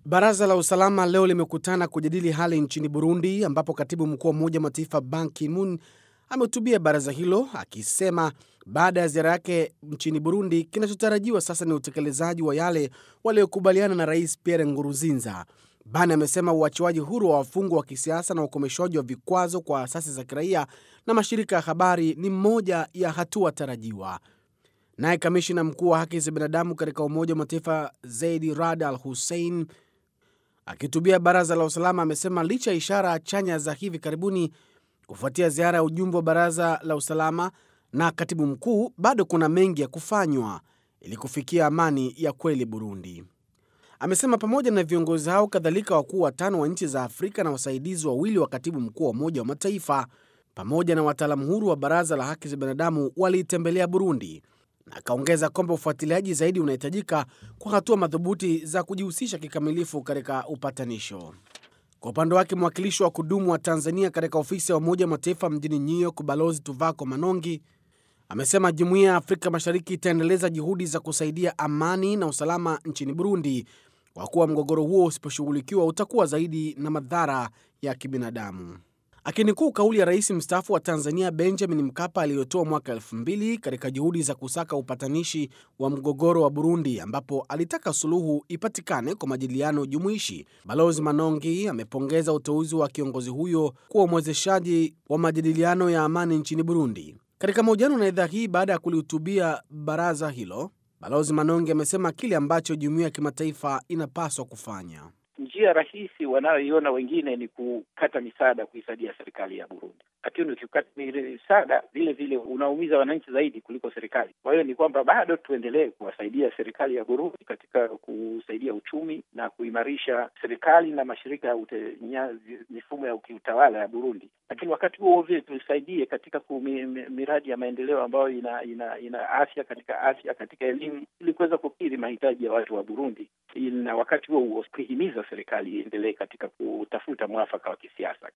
Baraza la usalama leo limekutana kujadili hali nchini Burundi, ambapo katibu mkuu wa Umoja wa Mataifa Ban Ki-moon amehutubia baraza hilo akisema baada ya ziara yake nchini Burundi, kinachotarajiwa sasa ni utekelezaji wa yale waliokubaliana na Rais Pierre Nkurunziza. Ban amesema uachiwaji huru wa wafungwa wa kisiasa na ukomeshwaji wa vikwazo kwa asasi za kiraia na mashirika ya habari ni moja ya hatua tarajiwa. Naye kamishina mkuu wa haki za binadamu katika Umoja wa Mataifa Zeid Rad Al Hussein akihutubia baraza la usalama amesema licha ya ishara chanya za hivi karibuni kufuatia ziara ya ujumbe wa baraza la usalama na katibu mkuu, bado kuna mengi ya kufanywa ili kufikia amani ya kweli Burundi. Amesema pamoja na viongozi hao, kadhalika wakuu watano wa nchi za Afrika na wasaidizi wawili wa katibu mkuu wa Umoja wa Mataifa pamoja na wataalamu huru wa baraza la haki za binadamu waliitembelea Burundi, na akaongeza kwamba ufuatiliaji zaidi unahitajika kwa hatua madhubuti za kujihusisha kikamilifu katika upatanisho. Kwa upande wake, mwakilishi wa kudumu wa Tanzania katika ofisi ya Umoja wa Mataifa mjini New York, Balozi Tuvako Manongi, amesema Jumuiya ya Afrika Mashariki itaendeleza juhudi za kusaidia amani na usalama nchini Burundi, kwa kuwa mgogoro huo usiposhughulikiwa utakuwa zaidi na madhara ya kibinadamu. Akinukuu kauli ya rais mstaafu wa Tanzania Benjamin Mkapa aliyotoa mwaka 2000 katika juhudi za kusaka upatanishi wa mgogoro wa Burundi, ambapo alitaka suluhu ipatikane kwa majadiliano jumuishi, Balozi Manongi amepongeza uteuzi wa kiongozi huyo kuwa mwezeshaji wa majadiliano ya amani nchini Burundi. Katika mahojiano na idhaa hii baada ya kulihutubia baraza hilo, Balozi Manongi amesema kile ambacho jumuiya ya kimataifa inapaswa kufanya. Njia rahisi wanayoiona wengine ni kukata misaada kuisaidia serikali ya Burundi, lakini ukikata misaada vile vile unaumiza wananchi zaidi kuliko serikali. Kwa hiyo ni kwamba bado tuendelee kuwasaidia serikali ya Burundi katika kusaidia uchumi na kuimarisha serikali na mashirika ya mifumo ya kiutawala ya Burundi, lakini wakati huo vile tusaidie katika miradi ya maendeleo ambayo ina afya katika elimu, ili kuweza kukidhi mahitaji ya watu wa Burundi, na wakati huo kuhimiza serikali iendelee katika kutafuta mwafaka wa kisiasa.